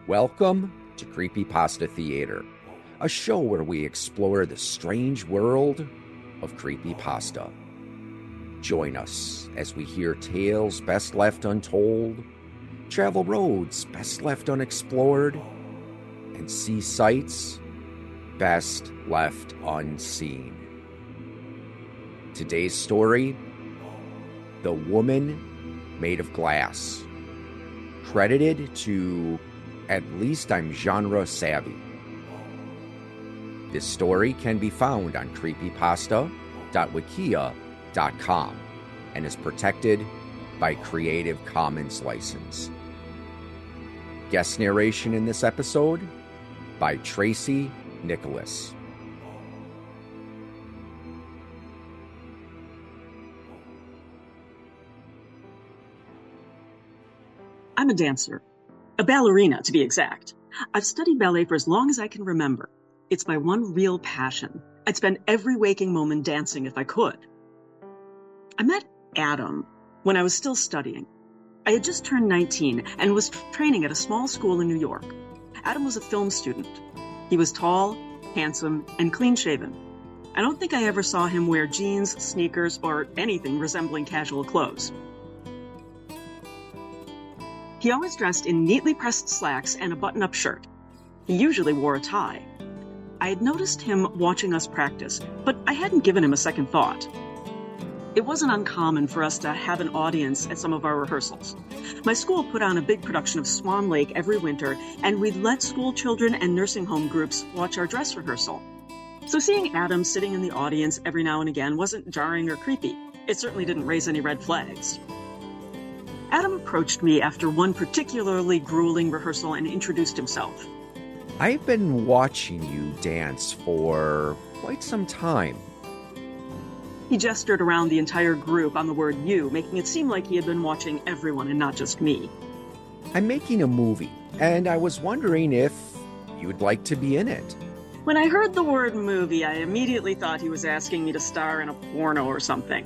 Welcome to Creepypasta Theater, a show where we explore the strange world of creepypasta. Join us as we hear tales best left untold, travel roads best left unexplored, and see sights best left unseen. Today's story, The Woman Made of Glass. Credited to At Least I'm Genre Savvy. This story can be found on creepypasta.wikia.com and is protected by Creative Commons license. Guest narration in this episode by Tracy Nicholas. I'm a dancer. A ballerina, to be exact. I've studied ballet for as long as I can remember. It's my one real passion. I'd spend every waking moment dancing if I could. I met Adam when I was still studying. I had just turned 19 and was training at a small school in New York. Adam was a film student. He was tall, handsome, and clean-shaven. I don't think I ever saw him wear jeans, sneakers, or anything resembling casual clothes. He always dressed in neatly pressed slacks and a button-up shirt. He usually wore a tie. I had noticed him watching us practice, but I hadn't given him a second thought. It wasn't uncommon for us to have an audience at some of our rehearsals. My school put on a big production of Swan Lake every winter, and we'd let school children and nursing home groups watch our dress rehearsal. So seeing Adam sitting in the audience every now and again wasn't jarring or creepy. It certainly didn't raise any red flags. Adam approached me after one particularly grueling rehearsal and introduced himself. I've been watching you dance for quite some time. He gestured around the entire group on the word you, making it seem like he had been watching everyone and not just me. I'm making a movie, and I was wondering if you'd like to be in it. When I heard the word movie, I immediately thought he was asking me to star in a porno or something.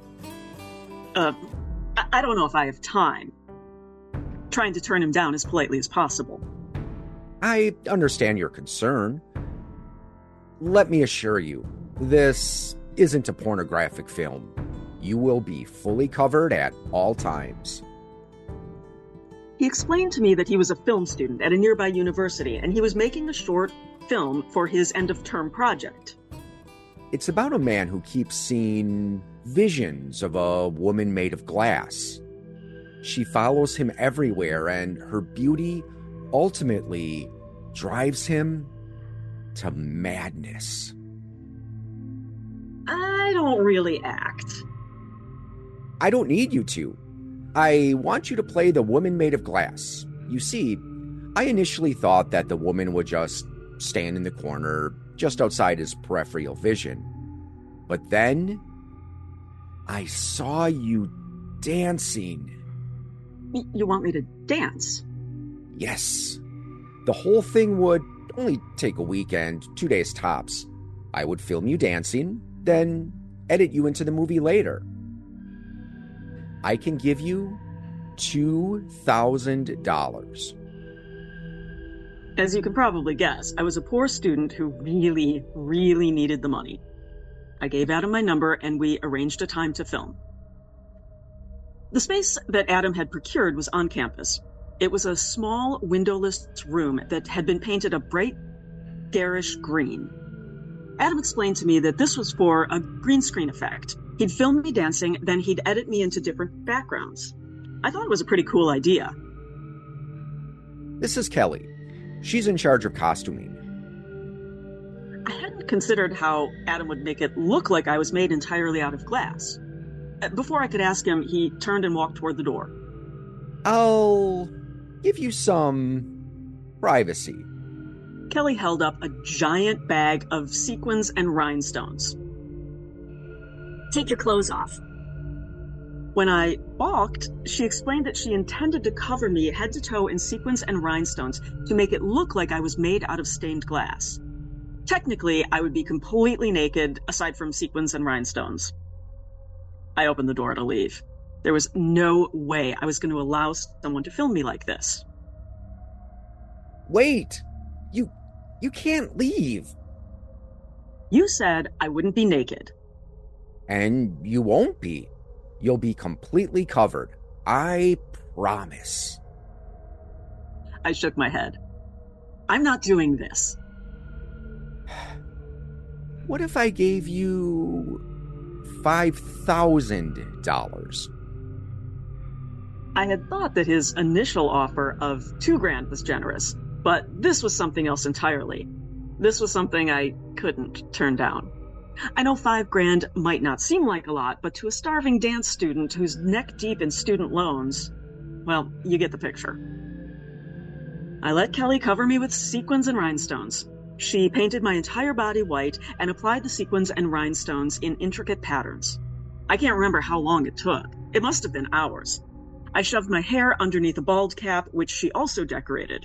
I don't know if I have time. Trying to turn him down as politely as possible. I understand your concern. Let me assure you, this isn't a pornographic film. You will be fully covered at all times. He explained to me that he was a film student at a nearby university, and he was making a short film for his end-of-term project. It's about a man who keeps seeing visions of a woman made of glass. She follows him everywhere, and her beauty ultimately drives him to madness. I don't really act. I don't need you to. I want you to play the woman made of glass. You see, I initially thought that the woman would just stand in the corner just outside his peripheral vision. But then I saw you dancing. You want me to dance? Yes. The whole thing would only take a weekend, 2 days tops. I would film you dancing, then edit you into the movie later. I can give you $2,000. As you can probably guess, I was a poor student who really, really needed the money. I gave Adam my number and we arranged a time to film. The space that Adam had procured was on campus. It was a small, windowless room that had been painted a bright, garish green. Adam explained to me that this was for a green screen effect. He'd film me dancing, then he'd edit me into different backgrounds. I thought it was a pretty cool idea. This is Kelly. She's in charge of costuming. I hadn't considered how Adam would make it look like I was made entirely out of glass. Before I could ask him, he turned and walked toward the door. I'll give you some privacy. Kelly held up a giant bag of sequins and rhinestones. Take your clothes off. When I balked, she explained that she intended to cover me head to toe in sequins and rhinestones to make it look like I was made out of stained glass. Technically, I would be completely naked, aside from sequins and rhinestones. I opened the door to leave. There was no way I was going to allow someone to film me like this. Wait! You can't leave. You said I wouldn't be naked. And you won't be. You'll be completely covered. I promise. I shook my head. I'm not doing this. What if I gave you $5,000? I had thought that his initial offer of $2,000 was generous, but this was something else entirely. This was something I couldn't turn down. I know $5,000 might not seem like a lot, but to a starving dance student who's neck deep in student loans, well, you get the picture. I let Kelly cover me with sequins and rhinestones. She painted my entire body white and applied the sequins and rhinestones in intricate patterns. I can't remember how long it took. It must have been hours. I shoved my hair underneath a bald cap, which she also decorated.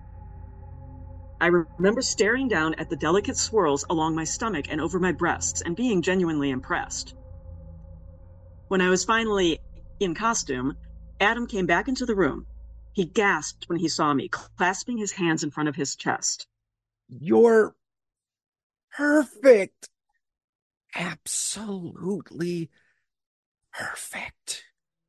I remember staring down at the delicate swirls along my stomach and over my breasts and being genuinely impressed. When I was finally in costume, Adam came back into the room. He gasped when he saw me, clasping his hands in front of his chest. You're perfect. Absolutely perfect.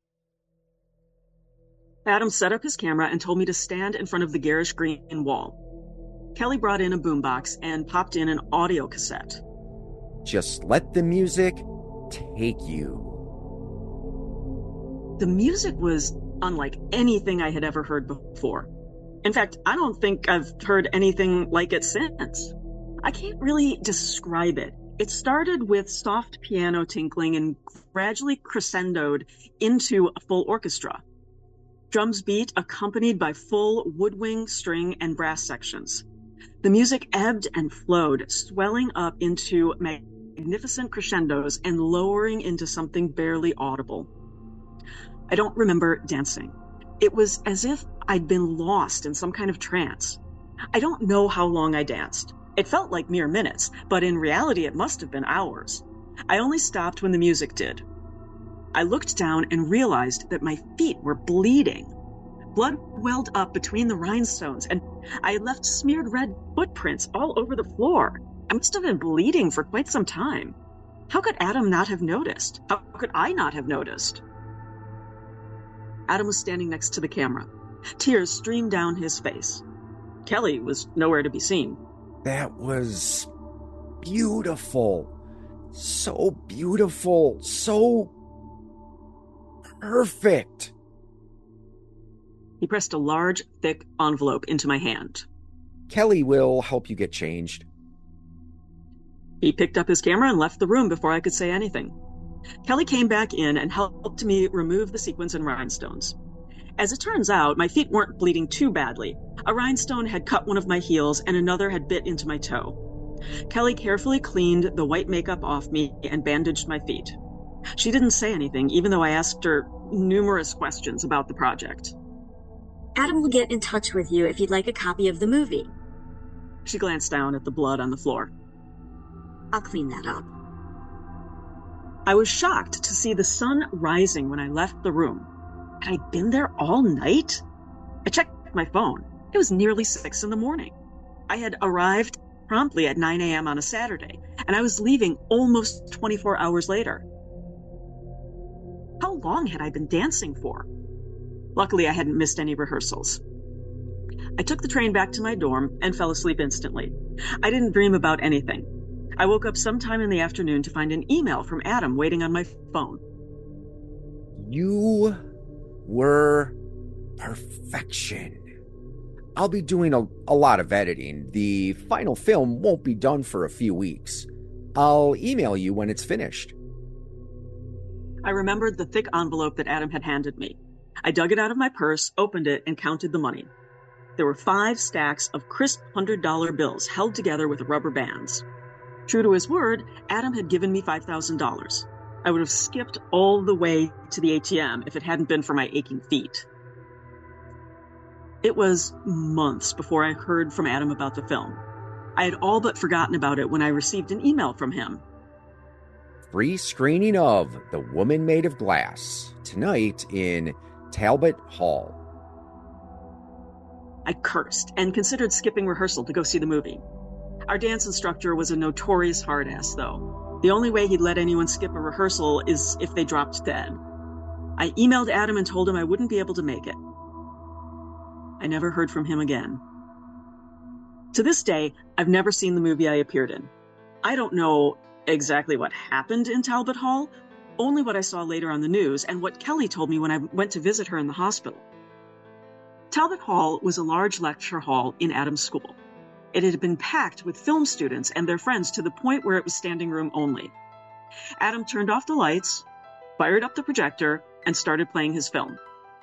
Adam set up his camera and told me to stand in front of the garish green wall. Kelly brought in a boombox and popped in an audio cassette. Just let the music take you. The music was unlike anything I had ever heard before. In fact, I don't think I've heard anything like it since. I can't really describe it. It started with soft piano tinkling and gradually crescendoed into a full orchestra. Drums beat accompanied by full woodwind, string, and brass sections. The music ebbed and flowed, swelling up into magnificent crescendos and lowering into something barely audible. I don't remember dancing. It was as if I'd been lost in some kind of trance. I don't know how long I danced. It felt like mere minutes, but in reality it must have been hours. I only stopped when the music did. I looked down and realized that my feet were bleeding. Blood welled up between the rhinestones, and I had left smeared red footprints all over the floor. I must have been bleeding for quite some time. How could Adam not have noticed? How could I not have noticed? Adam was standing next to the camera. Tears streamed down his face. Kelly was nowhere to be seen. That was beautiful. So beautiful. So perfect. He pressed a large, thick envelope into my hand. Kelly will help you get changed. He picked up his camera and left the room before I could say anything. Kelly came back in and helped me remove the sequins and rhinestones. As it turns out, my feet weren't bleeding too badly. A rhinestone had cut one of my heels and another had bit into my toe. Kelly carefully cleaned the white makeup off me and bandaged my feet. She didn't say anything, even though I asked her numerous questions about the project. Adam will get in touch with you if you'd like a copy of the movie. She glanced down at the blood on the floor. I'll clean that up. I was shocked to see the sun rising when I left the room. Had I been there all night? I checked my phone. It was nearly 6 a.m. I had arrived promptly at 9 a.m. on a Saturday, and I was leaving almost 24 hours later. How long had I been dancing for? Luckily, I hadn't missed any rehearsals. I took the train back to my dorm and fell asleep instantly. I didn't dream about anything. I woke up sometime in the afternoon to find an email from Adam waiting on my phone. You were perfection. I'll be doing a lot of editing. The final film won't be done for a few weeks. I'll email you when it's finished. I remembered the thick envelope that Adam had handed me. I dug it out of my purse, opened it, and counted the money. There were 5 stacks of crisp $100 bills held together with rubber bands. True to his word, Adam had given me $5,000. I would have skipped all the way to the ATM if it hadn't been for my aching feet. It was months before I heard from Adam about the film. I had all but forgotten about it when I received an email from him. Free screening of The Woman Made of Glass tonight in Talbot Hall. I cursed and considered skipping rehearsal to go see the movie. Our dance instructor was a notorious hard-ass, though. The only way he'd let anyone skip a rehearsal is if they dropped dead. I emailed Adam and told him I wouldn't be able to make it. I never heard from him again. To this day, I've never seen the movie I appeared in. I don't know exactly what happened in Talbot Hall, only what I saw later on the news and what Kelly told me when I went to visit her in the hospital. Talbot Hall was a large lecture hall in Adam's school. It had been packed with film students and their friends to the point where it was standing room only. Adam turned off the lights, fired up the projector, and started playing his film.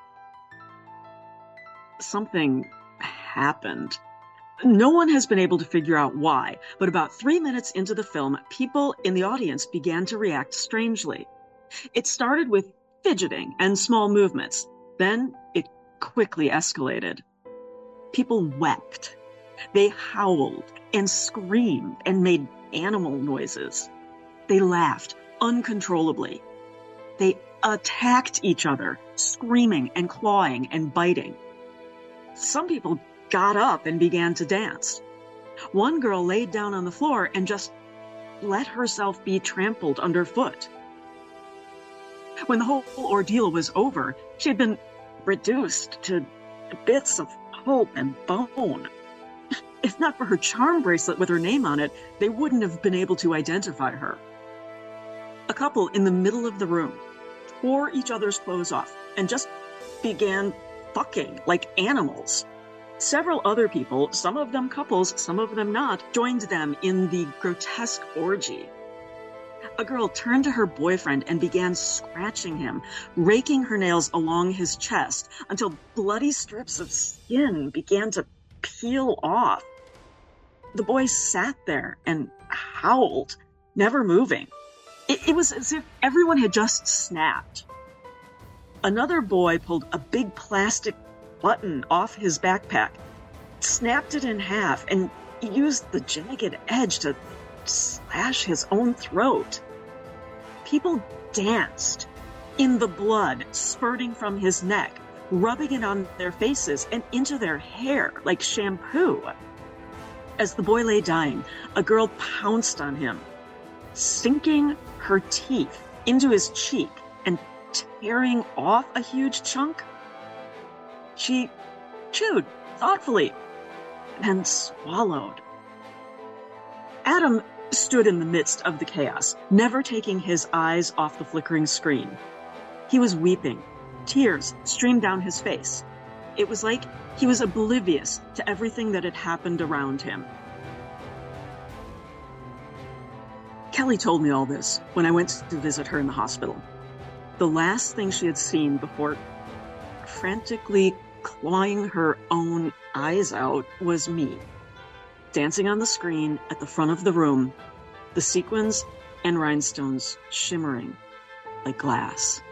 Something happened. No one has been able to figure out why, but about 3 minutes into the film, people in the audience began to react strangely. It started with fidgeting and small movements. Then it quickly escalated. People wept. They howled and screamed and made animal noises. They laughed uncontrollably. They attacked each other, screaming and clawing and biting. Some people got up and began to dance. One girl laid down on the floor and just let herself be trampled underfoot. When the whole ordeal was over, she had been reduced to bits of pulp and bone. If not for her charm bracelet with her name on it, they wouldn't have been able to identify her. A couple in the middle of the room tore each other's clothes off and just began fucking like animals. Several other people, some of them couples, some of them not, joined them in the grotesque orgy. A girl turned to her boyfriend and began scratching him, raking her nails along his chest until bloody strips of skin began to peel off. The boy sat there and howled, never moving. It was as if everyone had just snapped. Another boy pulled a big plastic button off his backpack, snapped it in half, and used the jagged edge to slash his own throat. People danced in the blood spurting from his neck, rubbing it on their faces and into their hair like shampoo. As the boy lay dying, a girl pounced on him, sinking her teeth into his cheek and tearing off a huge chunk. She chewed thoughtfully and swallowed. Adam stood in the midst of the chaos, never taking his eyes off the flickering screen. He was weeping. Tears streamed down his face. It was like he was oblivious to everything that had happened around him. Kelly told me all this when I went to visit her in the hospital. The last thing she had seen before frantically clawing her own eyes out was me, dancing on the screen at the front of the room, the sequins and rhinestones shimmering like glass.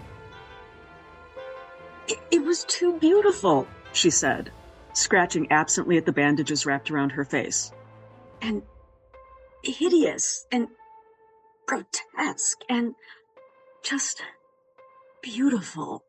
It was too beautiful, she said, scratching absently at the bandages wrapped around her face. And hideous and grotesque and just beautiful.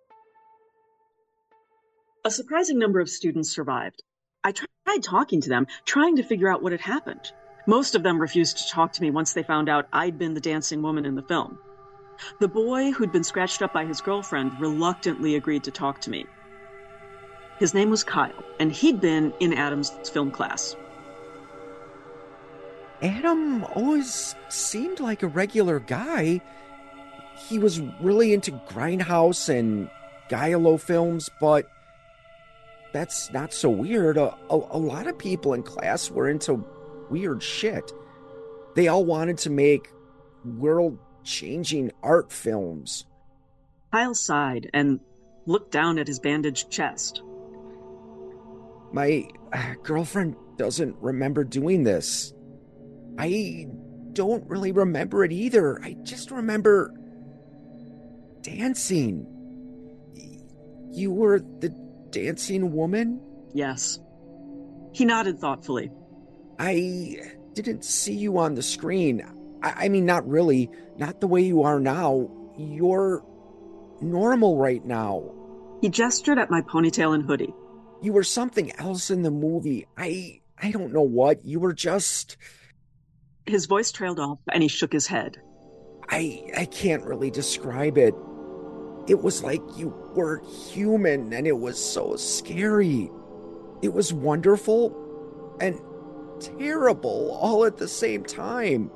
A surprising number of students survived. I tried talking to them, trying to figure out what had happened. Most of them refused to talk to me once they found out I'd been the dancing woman in the film. The boy who'd been scratched up by his girlfriend reluctantly agreed to talk to me. His name was Kyle, and he'd been in Adam's film class. Adam always seemed like a regular guy. He was really into Grindhouse and Giallo films, but that's not so weird. A lot of people in class were into weird shit. They all wanted to make world-changing art films. Kyle sighed and looked down at his bandaged chest. My girlfriend doesn't remember doing this. I don't really remember it either. I just remember dancing. You were the dancing woman? Yes. He nodded thoughtfully. I didn't see you on the screen. I mean, not really. Not the way you are now. You're normal right now. He gestured at my ponytail and hoodie. You were something else in the movie. I don't know what. You were just... His voice trailed off and he shook his head. I can't really describe it. It was like you were human, and it was so scary. It was wonderful and terrible all at the same time.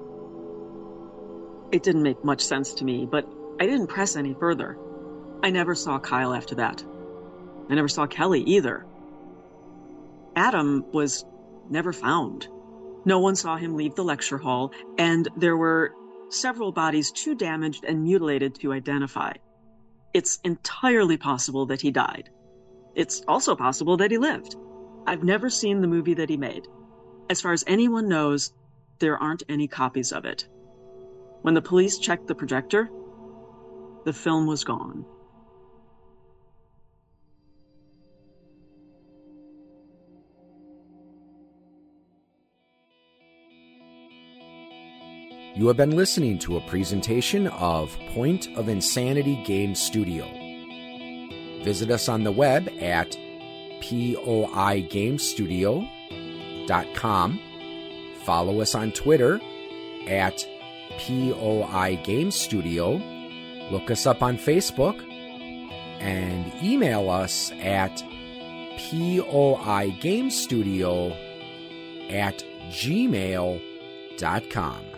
It didn't make much sense to me, but I didn't press any further. I never saw Kyle after that. I never saw Kelly either. Adam was never found. No one saw him leave the lecture hall, and there were several bodies too damaged and mutilated to identify. It's entirely possible that he died. It's also possible that he lived. I've never seen the movie that he made. As far as anyone knows, there aren't any copies of it. When the police checked the projector, the film was gone. You have been listening to a presentation of Point of Insanity Game Studio. Visit us on the web at poigamestudio.com. Follow us on Twitter at poigamestudio. Look us up on Facebook and email us at poigamestudio@gmail.com.